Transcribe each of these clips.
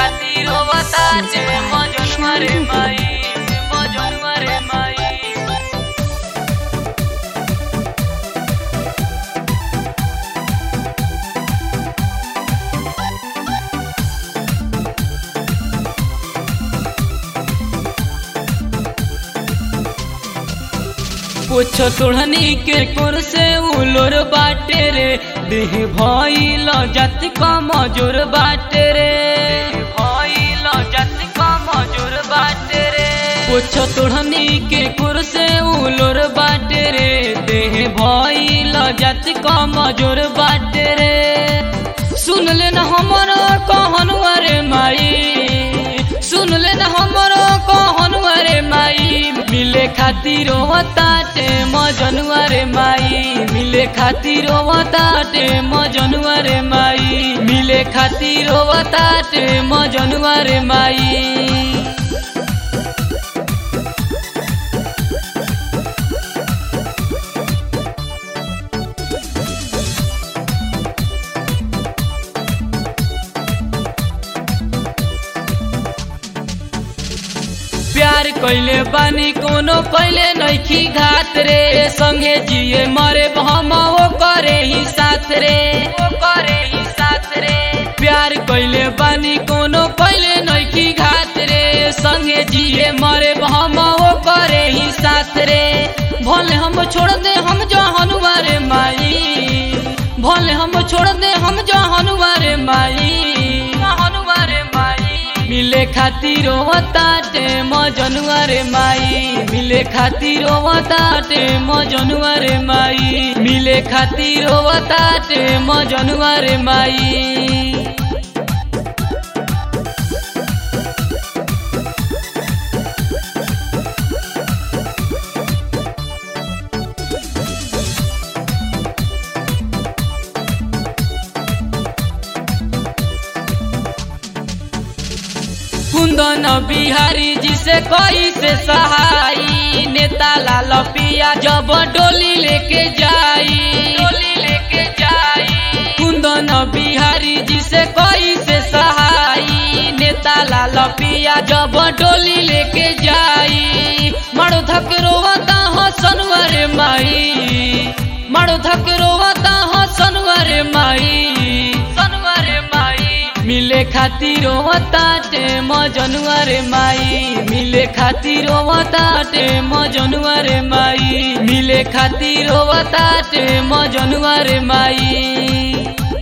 खातिर बताते मजनुआ रे माई, मजनुआ रे माई। कुछ तोड़नी के कोर से उलोर बाटे रे, देह भइल जात कमजोर बाटे रे, भइल जात कमजोर बाटे रे। कुछ तोड़नी के कोर से उलोर बाटे रे, देह भइल जात कमजोर बाटे रे। सुन ले न हमरो कहनुआ रे माई, सुन ले न हमरो कहनुआ रे माई। मिले खातिर बताते मजनुआ रे माई, मिले खातिर बताते मजनुआ रे माई, मिले खातिर बताते मजनुआ रे माई। प्यार कइले बानी कोनो पहले नइखी घात रे, संगे जिए मरे हम वो करे ही साथ रे, वो करे ही साथ रे। प्यार कइले बानी कोनो पहले नइखी घात रे, संगे जिए मरे हम वो करे ही साथ रे। भले हम छोड़ दे हम जहनुआ रे माई, भले हम छोड़ दे हम जहनुआ रे माई, जहनुआ रे माई। मिले खातिर बताते मजनुआ रे माई, मिले खातिर बताते मजनुआ रे माई, मिले खातिर बताते मजनुआ रे माई। कुंदन बिहारी जी से कोई से सहाई, नेता लाल पिया जब डोली लेके जाई, डोली लेके जाई। कुंदन बिहारी जी से कोई से सहाई, नेता लाल पिया जब डोली लेके जाई। मारो धक रोवता हसनुआ रे माई, मारो धक रोवता हसनुआ रे माई, सनुआ रे माई। मिले खातिर बताते मजनुआ रे माई, मिले खातिर बताते मजनुआ रे माई, मिले खातिर बताते मजनुआ रे माई।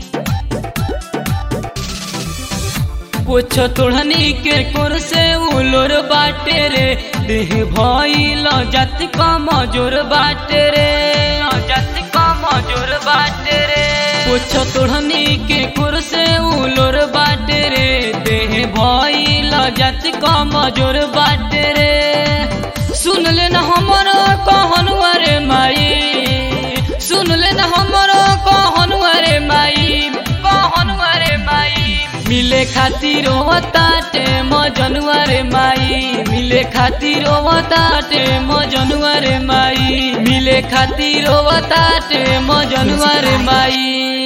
कुछ तोड़नी के कोर से उलोर बाटे रे, देह भइल जात कमजोर बाटे रे, जात कमजोर बाटे रे। कुछ तोड़नी के कोर से उलोर बाटे रे, देह भइल जात कमजोर बाटे रे। सुन ले न हमरो कहनुआ रे माई, सुन ले न हमरो कहनुआ रे माई, कहनुआ रे माई। मिले खातिर बताते मजनुआ रे माई, मिले खातिर बताते मजनुआ रे माई, मिले खातिर बताते मजनुआ रे माई।